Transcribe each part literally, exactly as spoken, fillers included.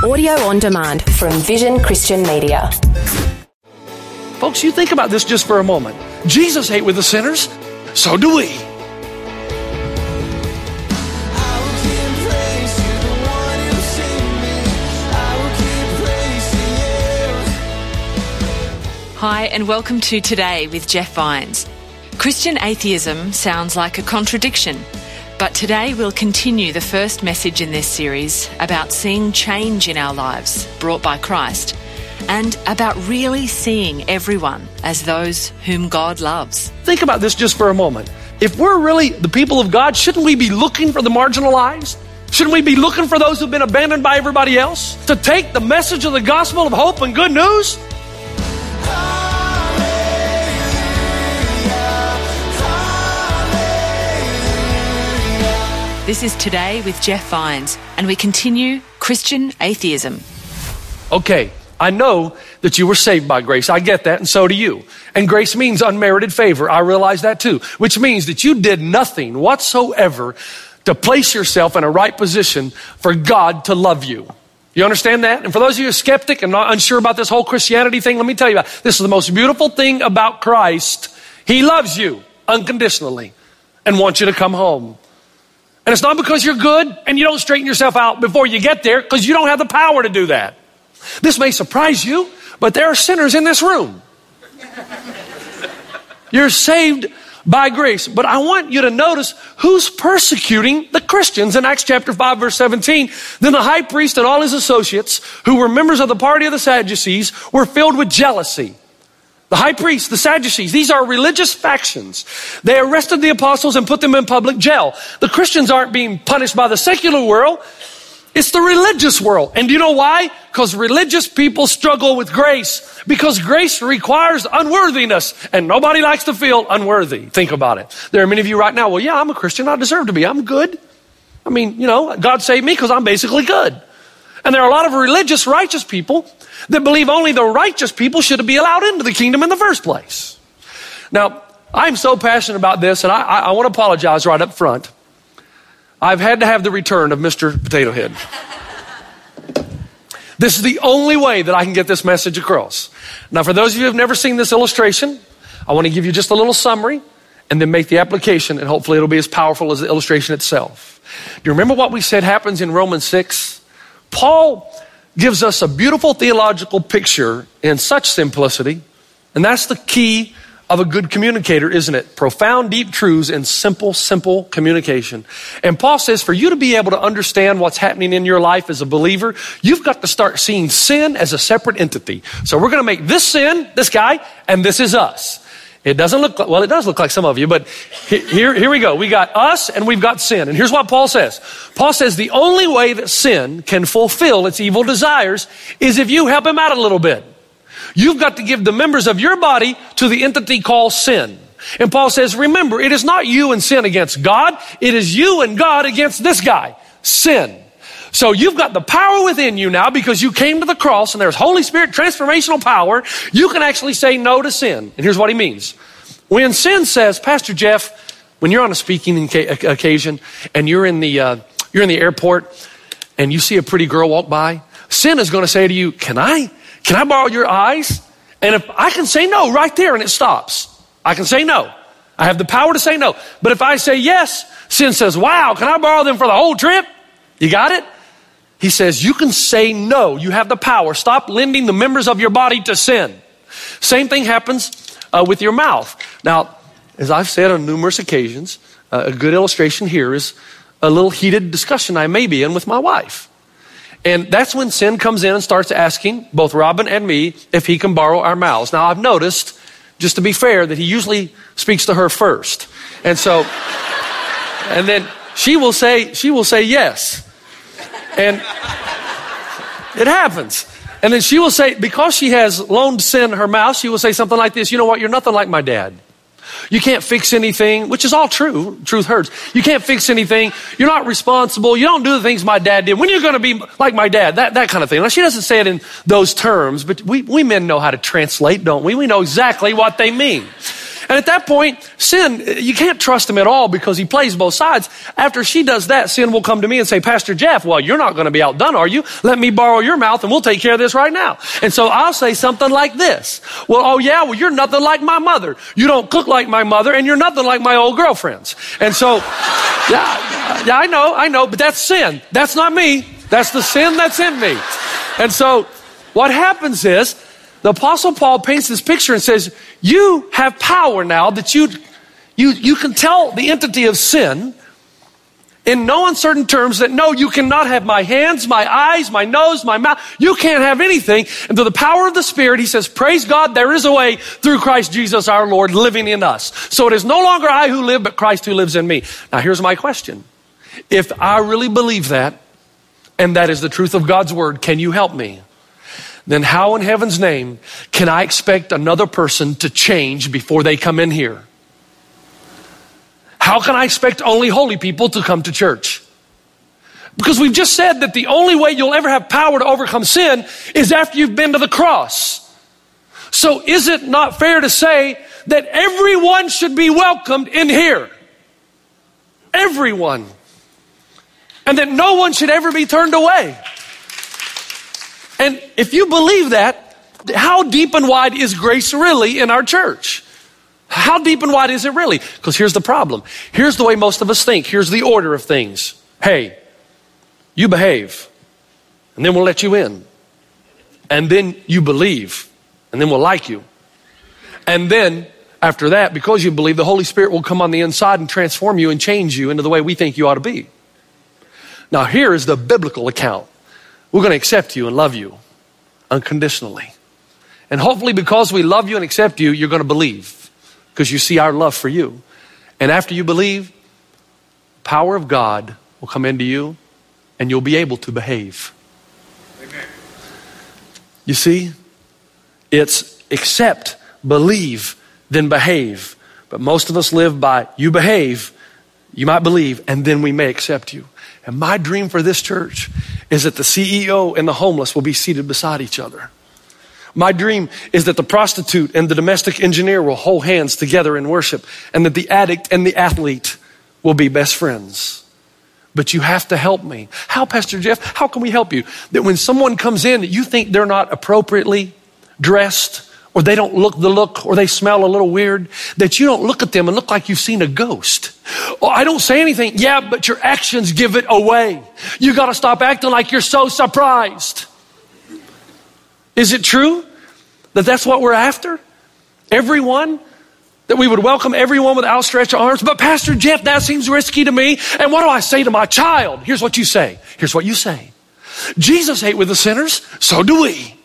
Audio on demand from Vision Christian Media. Folks, you think about this just for a moment. Jesus ate with the sinners, so do we. Hi, and welcome to Today with Jeff Vines. Christian atheism sounds like a contradiction, but today we'll continue the first message in this series about seeing change in our lives brought by Christ and about really seeing everyone as those whom God loves. Think about this just for a moment. If we're really the people of God, shouldn't we be looking for the marginalized? Shouldn't we be looking for those who've been abandoned by everybody else? To take the message of the gospel of hope and good news? This is Today with Jeff Vines, and we continue Christian atheism. Okay, I know that you were saved by grace. I get that, and so do you. And grace means unmerited favor. I realize that too, which means that you did nothing whatsoever to place yourself in a right position for God to love you. You understand that? And for those of you who are skeptic and not unsure about this whole Christianity thing, let me tell you about it. This is the most beautiful thing about Christ. He loves you unconditionally and wants you to come home. And it's not because you're good and you don't straighten yourself out before you get there, because you don't have the power to do that. This may surprise you, but there are sinners in this room. You're saved by grace. But I want you to notice who's persecuting the Christians in Acts chapter five, verse seventeen. Then the high priest and all his associates, who were members of the party of the Sadducees, were filled with jealousy. The high priest, the Sadducees, these are religious factions. They arrested the apostles and put them in public jail. The Christians aren't being punished by the secular world. It's the religious world. And do you know why? Because religious people struggle with grace. Because grace requires unworthiness. And nobody likes to feel unworthy. Think about it. There are many of you right now, well, yeah, I'm a Christian. I deserve to be. I'm good. I mean, you know, God saved me because I'm basically good. And there are a lot of religious, righteous people that believe only the righteous people should be allowed into the kingdom in the first place. Now, I'm so passionate about this, and I, I, I want to apologize right up front. I've had to have the return of Mister Potato Head. This is the only way that I can get this message across. Now, for those of you who have never seen this illustration, I want to give you just a little summary and then make the application, and hopefully it'll be as powerful as the illustration itself. Do you remember what we said happens in Romans six? Paul gives us a beautiful theological picture in such simplicity, and that's the key of a good communicator, isn't it? Profound, deep truths in simple, simple communication. And Paul says for you to be able to understand what's happening in your life as a believer, you've got to start seeing sin as a separate entity. So we're going to make this sin, this guy, and this is us. It doesn't look like, well, it does look like some of you, but here, here we go. We got us and we've got sin. And here's what Paul says. Paul says the only way that sin can fulfill its evil desires is if you help him out a little bit. You've got to give the members of your body to the entity called sin. And Paul says, remember, it is not you and sin against God. It is you and God against this guy, sin. So you've got the power within you now because you came to the cross and there's Holy Spirit transformational power. You can actually say no to sin. And here's what he means. When sin says, Pastor Jeff, when you're on a speaking occasion and you're in the, uh, you're in the airport and you see a pretty girl walk by, sin is going to say to you, can I, can I borrow your eyes? And if I can say no right there and it stops, I can say no. I have the power to say no. But if I say yes, sin says, wow, can I borrow them for the whole trip? You got it? He says, you can say no. You have the power. Stop lending the members of your body to sin. Same thing happens uh, with your mouth. Now, as I've said on numerous occasions, uh, a good illustration here is a little heated discussion I may be in with my wife. And that's when sin comes in and starts asking both Robin and me if he can borrow our mouths. Now, I've noticed, just to be fair, that he usually speaks to her first. And so, and then she will say, she will say yes. And it happens. And then she will say, because she has loaned sin her mouth, she will say something like this, you know what, you're nothing like my dad. You can't fix anything, which is all true. Truth hurts. You can't fix anything. You're not responsible. You don't do the things my dad did. When are you going to be like my dad? That, that kind of thing. Now, she doesn't say it in those terms, but we, we men know how to translate, don't we? We know exactly what they mean. And at that point, sin, you can't trust him at all because he plays both sides. After she does that, sin will come to me and say, Pastor Jeff, well, you're not going to be outdone, are you? Let me borrow your mouth and we'll take care of this right now. And so I'll say something like this. Well, oh yeah, well, you're nothing like my mother. You don't cook like my mother and you're nothing like my old girlfriends. And so, yeah, yeah, I know, I know, but that's sin. That's not me. That's the sin that's in me. And so what happens is the Apostle Paul paints this picture and says, you have power now that you, you, you can tell the entity of sin in no uncertain terms that no, you cannot have my hands, my eyes, my nose, my mouth. You can't have anything. And through the power of the Spirit, he says, praise God, there is a way through Christ Jesus our Lord living in us. So it is no longer I who live, but Christ who lives in me. Now here's my question. If I really believe that, and that is the truth of God's word, can you help me? Then how in heaven's name can I expect another person to change before they come in here? How can I expect only holy people to come to church? Because we've just said that the only way you'll ever have power to overcome sin is after you've been to the cross. So is it not fair to say that everyone should be welcomed in here? Everyone. And that no one should ever be turned away. And if you believe that, how deep and wide is grace really in our church? How deep and wide is it really? Because here's the problem. Here's the way most of us think. Here's the order of things. Hey, you behave, and then we'll let you in. And then you believe, and then we'll like you. And then after that, because you believe, the Holy Spirit will come on the inside and transform you and change you into the way we think you ought to be. Now here is the biblical account. We're going to accept you and love you unconditionally. And hopefully because we love you and accept you, you're going to believe because you see our love for you. And after you believe, the power of God will come into you and you'll be able to behave. Amen. You see, it's accept, believe, then behave. But most of us live by you behave, you might believe, and then we may accept you. And my dream for this church is that the C E O and the homeless will be seated beside each other. My dream is that the prostitute and the domestic engineer will hold hands together in worship, and that the addict and the athlete will be best friends. But you have to help me. How, Pastor Jeff? How can we help you? That when someone comes in that you think they're not appropriately dressed, or they don't look the look, or they smell a little weird, that you don't look at them and look like you've seen a ghost. Oh, I don't say anything. Yeah, but your actions give it away. You got to stop acting like you're so surprised. Is it true that that's what we're after? Everyone? That we would welcome everyone with outstretched arms? But Pastor Jeff, that seems risky to me. And what do I say to my child? Here's what you say. Here's what you say. Jesus ate with the sinners, so do we.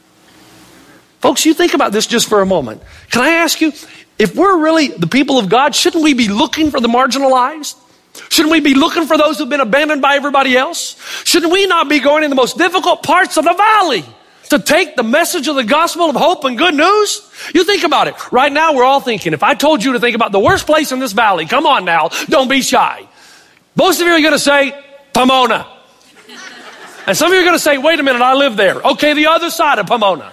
Folks, you think about this just for a moment. Can I ask you, if we're really the people of God, shouldn't we be looking for the marginalized? Shouldn't we be looking for those who've been abandoned by everybody else? Shouldn't we not be going in the most difficult parts of the valley to take the message of the gospel of hope and good news? You think about it. Right now, we're all thinking, if I told you to think about the worst place in this valley, come on now, don't be shy. Most of you are going to say, Pomona. And some of you are going to say, wait a minute, I live there. Okay, the other side of Pomona.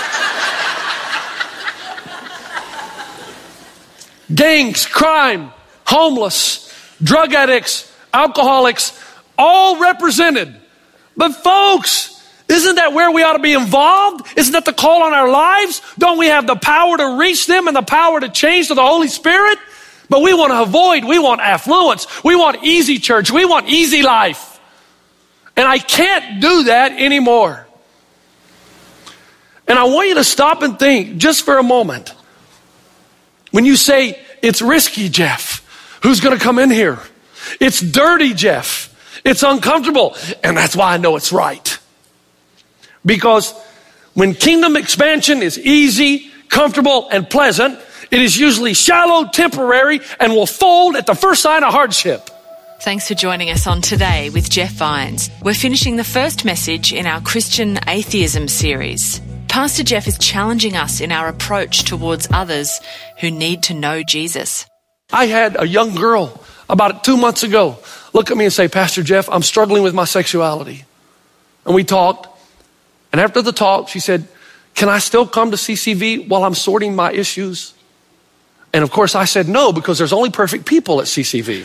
Gangs, crime, homeless, drug addicts, alcoholics, all represented. But folks, isn't that where we ought to be involved? Isn't that the call on our lives? Don't we have the power to reach them and the power to change to the Holy Spirit? But we want to avoid, we want affluence, we want easy church, we want easy life. And I can't do that anymore. And I want you to stop and think just for a moment. When you say, it's risky, Jeff, who's going to come in here? It's dirty, Jeff. It's uncomfortable. And that's why I know it's right. Because when kingdom expansion is easy, comfortable, and pleasant, it is usually shallow, temporary, and will fold at the first sign of hardship. Thanks for joining us on Today with Jeff Vines. We're finishing the first message in our Christian Atheism series. Pastor Jeff is challenging us in our approach towards others who need to know Jesus. I had a young girl about two months ago look at me and say, Pastor Jeff, I'm struggling with my sexuality. And we talked. And after the talk, she said, can I still come to C C V while I'm sorting my issues? And of course I said no, because there's only perfect people at C C V.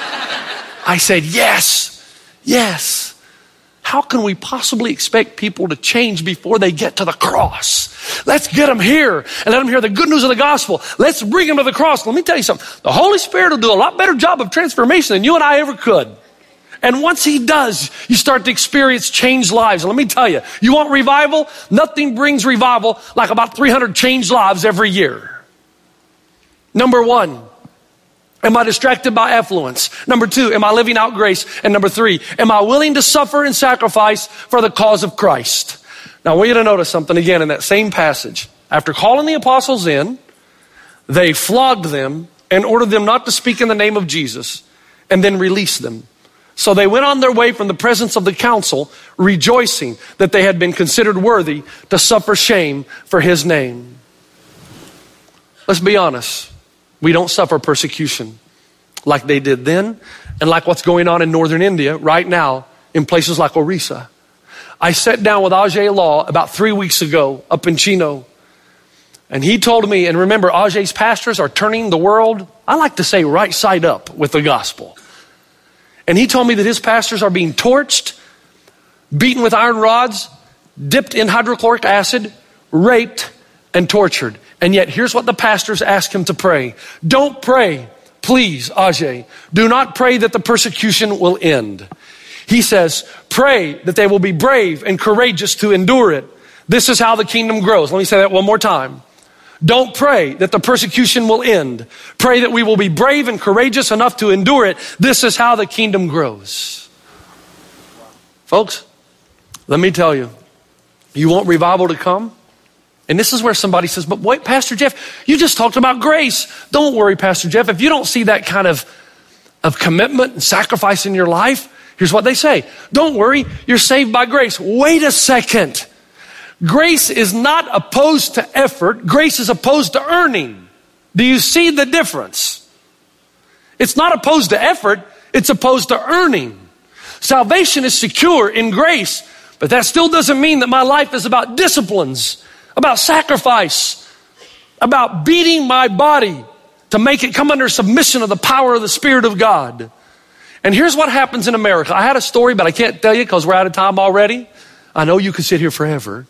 I said, yes, yes. How can we possibly expect people to change before they get to the cross? Let's get them here and let them hear the good news of the gospel. Let's bring them to the cross. Let me tell you something. The Holy Spirit will do a lot better job of transformation than you and I ever could. And once he does, you start to experience changed lives. And let me tell you, you want revival? Nothing brings revival like about three hundred changed lives every year. Number one, am I distracted by affluence? Number two, am I living out grace? And number three, am I willing to suffer and sacrifice for the cause of Christ? Now, I want you to notice something again in that same passage. After calling the apostles in, they flogged them and ordered them not to speak in the name of Jesus, and then released them. So they went on their way from the presence of the council, rejoicing that they had been considered worthy to suffer shame for his name. Let's be honest. We don't suffer persecution like they did then, and like what's going on in northern India right now in places like Orissa. I sat down with Ajay Law about three weeks ago up in Chino, and he told me, and remember, Ajay's pastors are turning the world, I like to say, right side up with the gospel. And he told me that his pastors are being torched, beaten with iron rods, dipped in hydrochloric acid, raped, and tortured. And yet, here's what the pastors ask him to pray. Don't pray, please, Ajay. Do not pray that the persecution will end. He says, pray that they will be brave and courageous to endure it. This is how the kingdom grows. Let me say that one more time. Don't pray that the persecution will end. Pray that we will be brave and courageous enough to endure it. This is how the kingdom grows. Folks, let me tell you, you want revival to come? And this is where somebody says, but wait, Pastor Jeff, you just talked about grace. Don't worry, Pastor Jeff. If you don't see that kind of, of commitment and sacrifice in your life, here's what they say. Don't worry, you're saved by grace. Wait a second. Grace is not opposed to effort. Grace is opposed to earning. Do you see the difference? It's not opposed to effort. It's opposed to earning. Salvation is secure in grace, but that still doesn't mean that my life is about disciplines, about sacrifice, about beating my body to make it come under submission of the power of the Spirit of God. And here's what happens in America. I had a story, but I can't tell you because we're out of time already. I know you could sit here forever.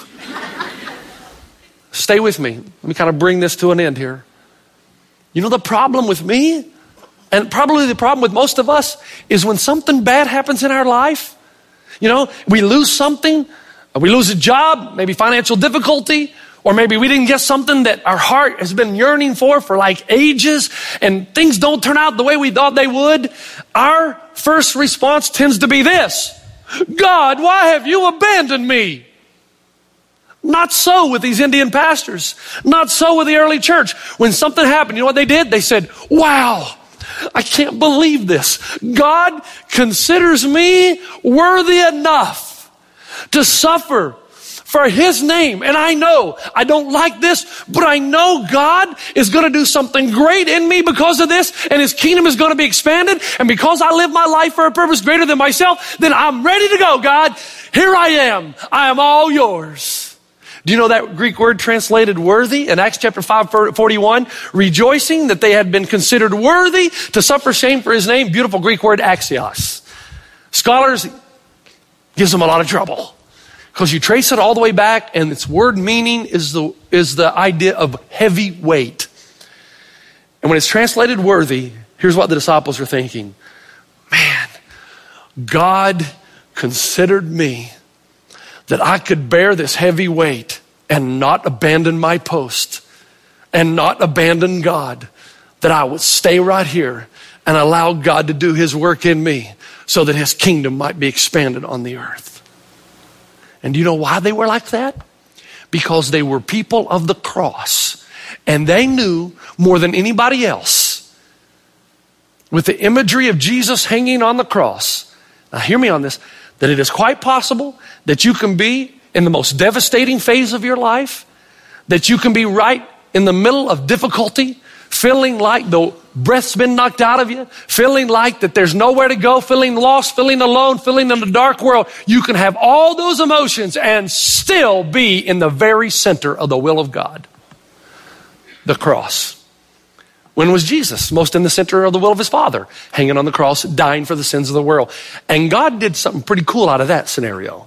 Stay with me. Let me kind of bring this to an end here. You know the problem with me, and probably the problem with most of us, is when something bad happens in our life. You know, we lose something, we lose a job, maybe financial difficulty, or maybe we didn't get something that our heart has been yearning for for like ages, and things don't turn out the way we thought they would. Our first response tends to be this: God, why have you abandoned me? Not so with these Indian pastors. Not so with the early church. When something happened, you know what they did? They said, wow, I can't believe this. God considers me worthy enough to suffer for his name. And I know I don't like this, but I know God is going to do something great in me because of this, and his kingdom is going to be expanded. And because I live my life for a purpose greater than myself, then I'm ready to go, God. Here I am. I am all yours. Do you know that Greek word translated worthy in Acts chapter five, forty-one? Rejoicing that they had been considered worthy to suffer shame for his name. Beautiful Greek word, axios. Scholars, gives them a lot of trouble because you trace it all the way back, and its word meaning is the, is the idea of heavy weight. And when it's translated worthy, here's what the disciples are thinking. Man, God considered me that I could bear this heavy weight and not abandon my post and not abandon God, that I would stay right here and allow God to do his work in me so that his kingdom might be expanded on the earth. And do you know why they were like that? Because they were people of the cross, and they knew more than anybody else, with the imagery of Jesus hanging on the cross. Now hear me on this, that it is quite possible that you can be in the most devastating phase of your life, that you can be right in the middle of difficulty, feeling like the breath's been knocked out of you, feeling like that there's nowhere to go, feeling lost, feeling alone, feeling in a dark world. You can have all those emotions and still be in the very center of the will of God. The cross. When was Jesus? Most in the center of the will of his Father, hanging on the cross, dying for the sins of the world. And God did something pretty cool out of that scenario.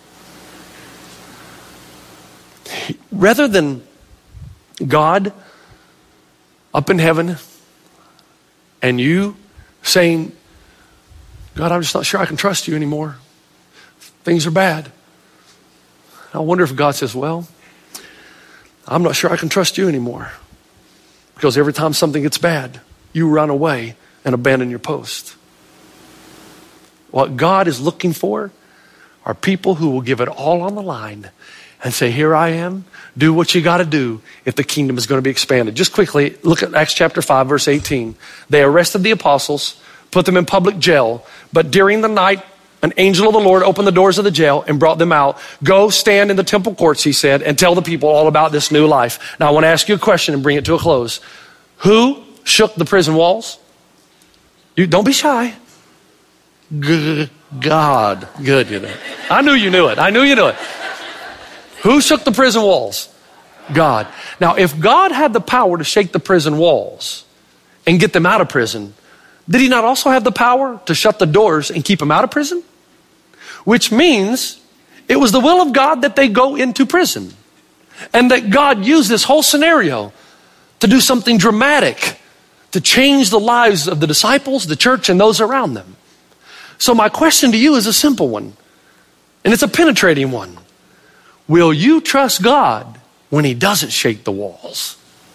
Rather than God up in heaven and you saying, God, I'm just not sure I can trust you anymore. Things are bad. I wonder if God says, well, I'm not sure I can trust you anymore. Because every time something gets bad, you run away and abandon your post. What God is looking for are people who will give it all on the line and say, here I am, do what you got to do if the kingdom is going to be expanded. Just quickly, look at Acts chapter five, verse eighteen. They arrested the apostles, put them in public jail, but during the night, an angel of the Lord opened the doors of the jail and brought them out. Go stand in the temple courts, he said, and tell the people all about this new life. Now I want to ask you a question and bring it to a close. Who shook the prison walls? You don't be shy. G- God. Good, you know. I knew you knew it. I knew you knew it. Who shook the prison walls? God. Now, if God had the power to shake the prison walls and get them out of prison, did he not also have the power to shut the doors and keep them out of prison? Which means it was the will of God that they go into prison. And that God used this whole scenario to do something dramatic, to change the lives of the disciples, the church, and those around them. So my question to you is a simple one, and it's a penetrating one. Will you trust God when he doesn't shake the walls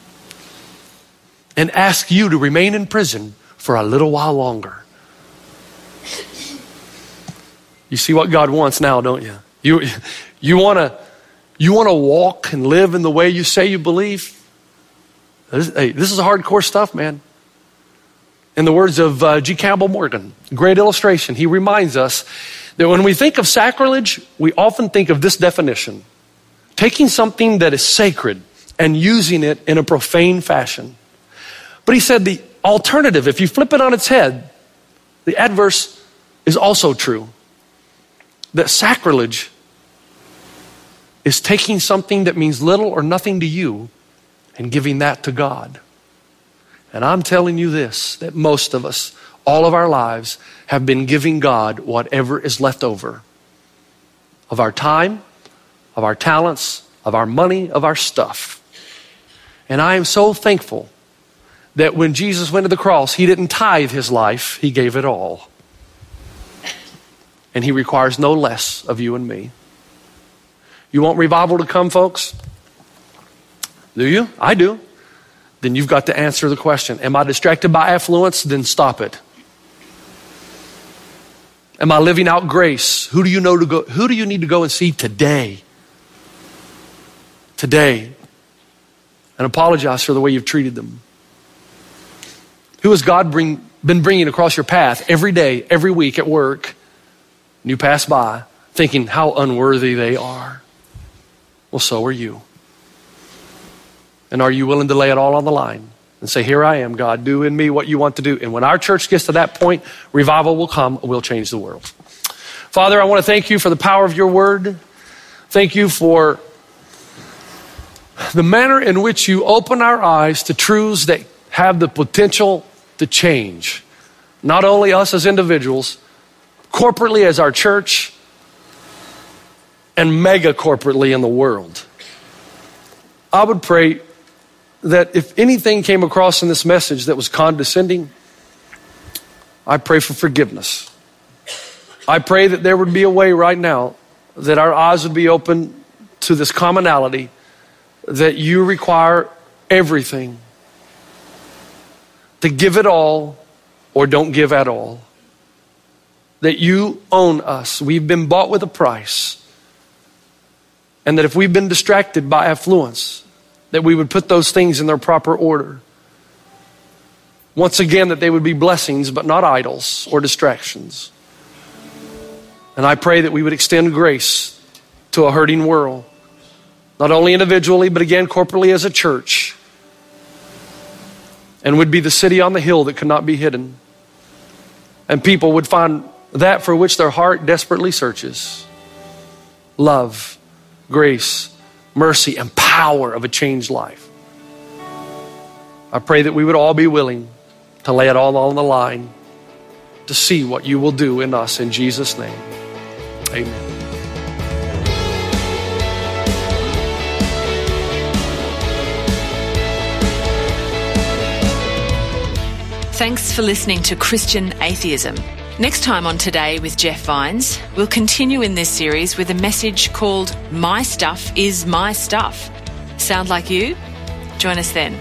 and ask you to remain in prison for a little while longer? You see what God wants now, don't you? You, you want to you want to walk and live in the way you say you believe? This, hey, this is hardcore stuff, man. In the words of uh, G. Campbell Morgan, great illustration, he reminds us that when we think of sacrilege, we often think of this definition: taking something that is sacred and using it in a profane fashion. But he said the alternative, if you flip it on its head, the adverse is also true. That sacrilege is taking something that means little or nothing to you and giving that to God. And I'm telling you this, that most of us, all of our lives, have been giving God whatever is left over of our time, of our talents, of our money, of our stuff. And I am so thankful that when Jesus went to the cross, he didn't tithe his life, he gave it all. And he requires no less of you and me. You want revival to come, folks? Do you? I do. Then you've got to answer the question. Am I distracted by affluence? Then stop it. Am I living out grace? Who do you know to go? Who do you need to go and see today? Today. And apologize for the way you've treated them. Who has God bring, been bringing across your path every day, every week at work? And you pass by thinking how unworthy they are. Well, so are you. And are you willing to lay it all on the line and say, here I am, God, do in me what you want to do. And when our church gets to that point, revival will come and we'll change the world. Father, I want to thank you for the power of your word. Thank you for the manner in which you open our eyes to truths that have the potential to change. Not only us as individuals, corporately as our church, and mega corporately in the world. I would pray that if anything came across in this message that was condescending, I pray for forgiveness. I pray that there would be a way right now that our eyes would be open to this commonality that you require everything, to give it all or don't give at all. That you own us. We've been bought with a price. And that if we've been distracted by affluence, that we would put those things in their proper order. Once again, that they would be blessings, but not idols or distractions. And I pray that we would extend grace to a hurting world, not only individually, but again, corporately as a church, and would be the city on the hill that could not be hidden. And people would find that for which their heart desperately searches: love, grace, mercy, and power of a changed life. I pray that we would all be willing to lay it all on the line to see what you will do in us in Jesus' name. Amen. Thanks for listening to Christian Atheism. Next time on Today with Jeff Vines, we'll continue in this series with a message called My Stuff is My Stuff. Sound like you? Join us then.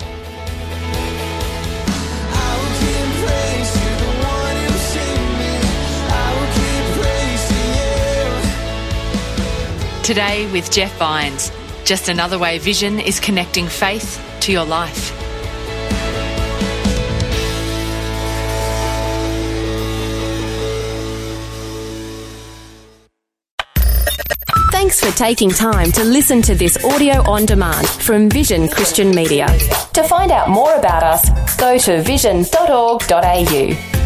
Today with Jeff Vines. Just another way Vision is connecting faith to your life. Thanks for taking time to listen to this audio on demand from Vision Christian Media. To find out more about us, go to vision dot org dot a u.